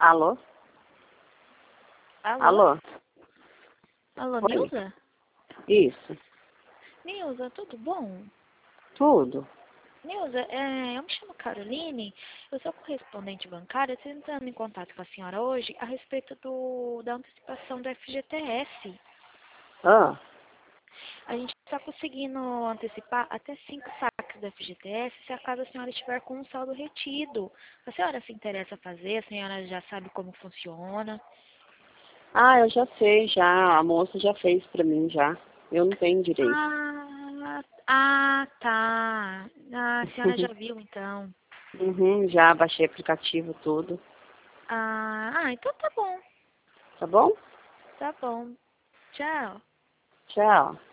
Alô? Alô? Alô? Alô, Oi. Nilza? Isso. Nilza, tudo bom? Tudo. Nilza, eu me chamo Caroline, eu sou correspondente bancária, estou entrando em contato com a senhora hoje a respeito da antecipação do FGTS. Ah, A gente está conseguindo antecipar até 5 saques do FGTS se acaso a senhora estiver com um saldo retido. A senhora se interessa a fazer? A senhora já sabe como funciona? eu já sei, já. A moça já fez pra mim, já. Eu não tenho direito. Tá. A senhora já viu, então. Uhum, já baixei aplicativo, tudo. Então tá bom. Tá bom? Tá bom. Tchau. Tchau.